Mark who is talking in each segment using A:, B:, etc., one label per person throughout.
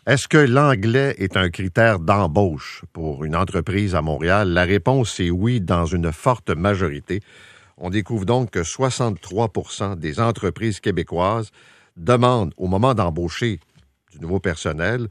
A: Est-ce que l'anglais est un critère d'embauche pour une entreprise à Montréal? La réponse est oui, dans une forte majorité. On découvre donc que 63% des entreprises québécoises demandent, au moment d'embaucher du nouveau personnel,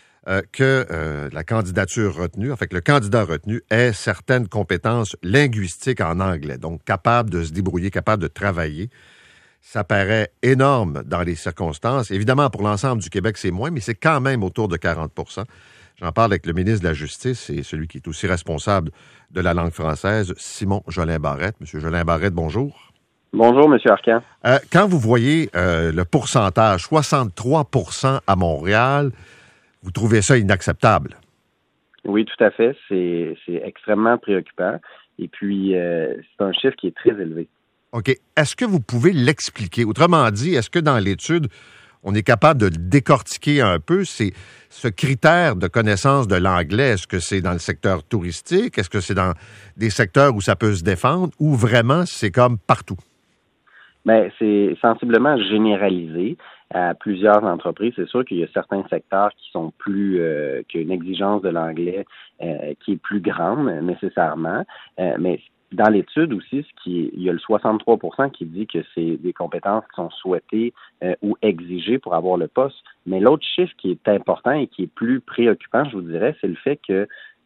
A: que la candidature retenue, en fait, que le candidat retenu ait certaines compétences linguistiques en anglais, donc capable de se débrouiller, capable de travailler. Ça paraît énorme dans les circonstances. Évidemment, pour l'ensemble du Québec, c'est moins, mais c'est quand même autour de 40%. J'en parle avec le ministre de la Justice et celui qui est aussi responsable de la langue française, Simon Jolin-Barrette. Monsieur Jolin-Barrette, bonjour.
B: Bonjour, M. Arcan.
A: Quand vous voyez le pourcentage, 63% à Montréal, vous trouvez ça inacceptable?
B: Oui, tout à fait. C'est extrêmement préoccupant. Et puis, c'est un chiffre qui est très élevé.
A: OK. Est-ce que vous pouvez l'expliquer? Autrement dit, est-ce que dans l'étude, on est capable de décortiquer un peu ce critère de connaissance de l'anglais? Est-ce que c'est dans le secteur touristique? Est-ce que c'est dans des secteurs où ça peut se défendre? Ou vraiment, c'est comme partout?
B: Bien, c'est sensiblement généralisé à plusieurs entreprises. C'est sûr qu'il y a certains secteurs qui sont plus qui ont une exigence de l'anglais qui est plus grande nécessairement, mais dans l'étude aussi, il y a le 63% qui dit que c'est des compétences qui sont souhaitées ou exigées pour avoir le poste. Mais l'autre chiffre qui est important et qui est plus préoccupant, je vous dirais, c'est le fait que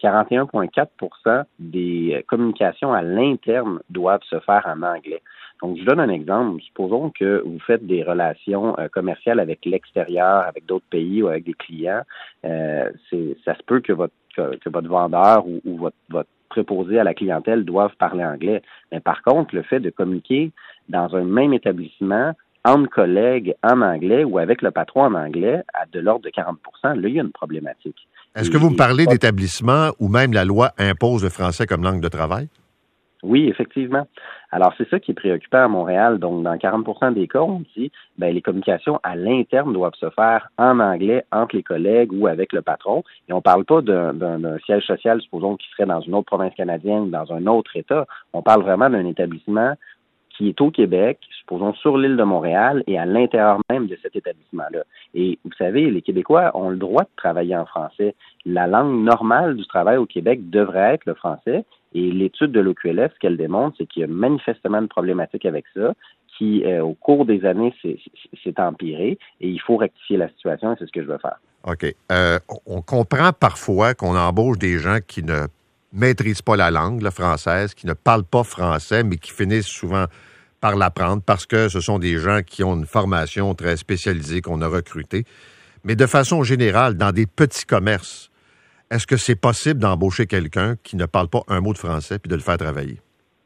B: 41,4% des communications à l'interne doivent se faire en anglais. Donc, je donne un exemple. Supposons que vous faites des relations commerciales avec l'extérieur, avec d'autres pays ou avec des clients. Ça se peut que votre vendeur ou votre préposé à la clientèle doivent parler anglais. Mais par contre, le fait de communiquer dans un même établissement entre collègues en anglais ou avec le patron en anglais à de l'ordre de 40%, là, il y a une problématique.
A: Est-ce que vous me parlez d'établissements où même la loi impose le français comme langue de travail?
B: Oui, effectivement. Alors, c'est ça qui est préoccupant à Montréal. Donc, dans 40% des cas, on dit les communications à l'interne doivent se faire en anglais entre les collègues ou avec le patron. Et on ne parle pas d'un siège social, supposons, qui serait dans une autre province canadienne ou dans un autre État. On parle vraiment d'un établissement qui est au Québec, supposons sur l'île de Montréal et à l'intérieur même de cet établissement-là. Et vous savez, les Québécois ont le droit de travailler en français. La langue normale du travail au Québec devrait être le français. Et l'étude de l'OQLF, ce qu'elle démontre, c'est qu'il y a manifestement une problématique avec ça, qui, au cours des années, s'est empiré. Et il faut rectifier la situation et c'est ce que je veux faire.
A: OK. On comprend parfois qu'on embauche des gens qui ne maîtrisent pas la langue, la française, qui ne parlent pas français, mais qui finissent souvent par l'apprendre parce que ce sont des gens qui ont une formation très spécialisée qu'on a recrutée. Mais de façon générale, dans des petits commerces, est-ce que c'est possible d'embaucher quelqu'un qui ne parle pas un mot de français puis de le faire travailler?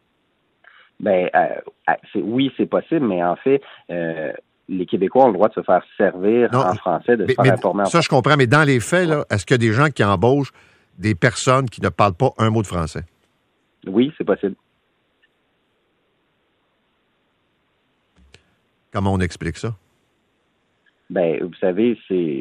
B: Oui, c'est possible, mais en fait, les Québécois ont le droit de se faire servir en français, de se faire informer en français.
A: Ça, je comprends, mais dans les faits, là, est-ce qu'il y a des gens qui embauchent des personnes qui ne parlent pas un mot de français?
B: Oui, c'est possible.
A: Comment on explique ça?
B: Vous savez,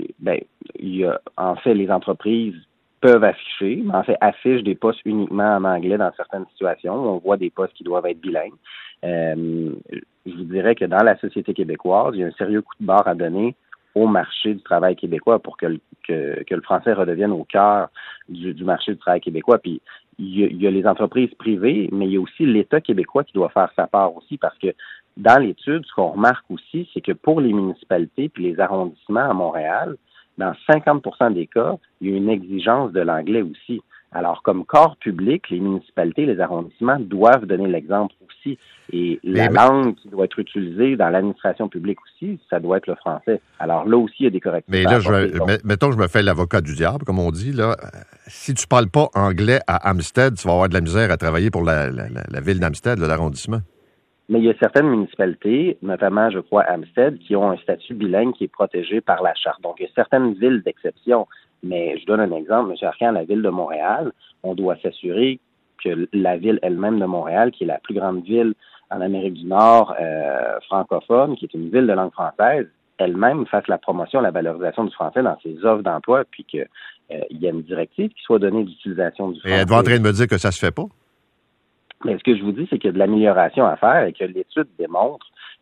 B: en fait, les entreprises peuvent afficher, mais en fait, affichent des postes uniquement en anglais dans certaines situations. On voit des postes qui doivent être bilingues. Je vous dirais que dans la société québécoise, il y a un sérieux coup de barre à donner au marché du travail québécois pour que le français redevienne au cœur du marché du travail québécois. Puis, il y a les entreprises privées, mais il y a aussi l'État québécois qui doit faire sa part aussi parce que dans l'étude, ce qu'on remarque aussi, c'est que pour les municipalités puis les arrondissements à Montréal, dans 50% des cas, il y a une exigence de l'anglais aussi. Alors, comme corps public, les municipalités, les arrondissements doivent donner l'exemple aussi. Et la langue qui doit être utilisée dans l'administration publique aussi, ça doit être le français. Alors là aussi, il y a des correctifs.
A: Mais là, mettons que je me fais l'avocat du diable, comme on dit. Là. Si tu parles pas anglais à Amstead, tu vas avoir de la misère à travailler pour la ville d'Amstead, l'arrondissement.
B: Mais il y a certaines municipalités, notamment, je crois, Amstead, qui ont un statut bilingue qui est protégé par la Charte. Donc, il y a certaines villes d'exception. Mais je donne un exemple, M. Arcan, la ville de Montréal, on doit s'assurer que la ville elle-même de Montréal, qui est la plus grande ville en Amérique du Nord francophone, qui est une ville de langue française, elle-même fasse la promotion, la valorisation du français dans ses offres d'emploi, puis qu'il y a une directive qui soit donnée d'utilisation du français.
A: Et êtes-vous en train de me dire que ça se fait pas?
B: Mais ce que je vous dis, c'est qu'il y a de l'amélioration à faire et que l'étude démontre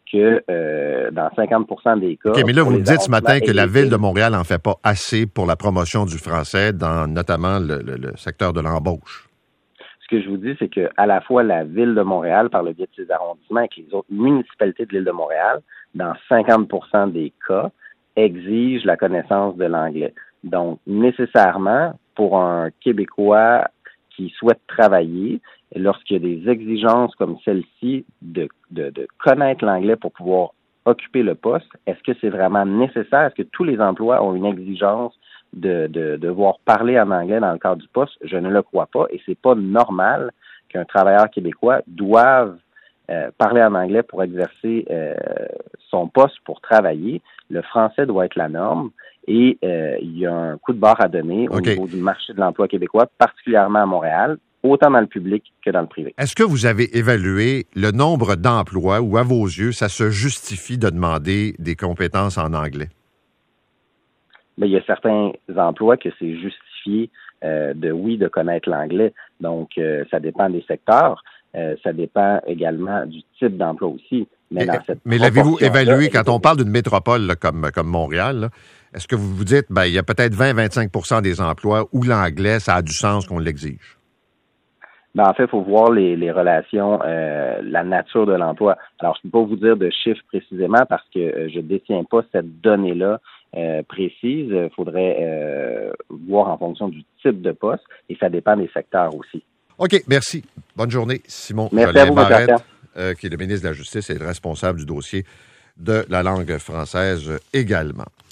B: que dans 50% des cas...
A: OK, mais là, vous me dites ce matin que la Ville de Montréal n'en fait pas assez pour la promotion du français dans notamment le secteur de l'embauche.
B: Ce que je vous dis, c'est que à la fois la Ville de Montréal, par le biais de ses arrondissements, avec les autres municipalités de l'île de Montréal, dans 50% des cas, exigent la connaissance de l'anglais. Donc, nécessairement, pour un Québécois qui souhaite travailler, lorsqu'il y a des exigences comme celle-ci de connaître l'anglais pour pouvoir occuper le poste, est-ce que c'est vraiment nécessaire? Est-ce que tous les emplois ont une exigence de devoir parler en anglais dans le cadre du poste? Je ne le crois pas et c'est pas normal qu'un travailleur québécois doive parler en anglais pour exercer son poste, pour travailler. Le français doit être la norme et il y a un coup de barre à donner au niveau du marché de l'emploi québécois, particulièrement à Montréal, autant dans le public que dans le privé.
A: Est-ce que vous avez évalué le nombre d'emplois où, à vos yeux, ça se justifie de demander des compétences en anglais?
B: Mais il y a certains emplois que c'est justifié de connaître l'anglais. Donc, ça dépend des secteurs. Ça dépend également du type d'emploi aussi. Mais
A: l'avez-vous évalué, quand on parle d'une métropole là, comme Montréal, là, est-ce que vous vous dites, il y a peut-être 20-25% des emplois où l'anglais, ça a du sens qu'on l'exige?
B: En fait, il faut voir les relations, la nature de l'emploi. Alors, je ne peux pas vous dire de chiffres précisément parce que je ne détiens pas cette donnée-là précise. Il faudrait voir en fonction du type de poste et ça dépend des secteurs aussi.
A: OK, merci. Bonne journée. Simon
B: Jolin-Barrette,
A: qui est le ministre de la Justice et le responsable du dossier de la langue française également.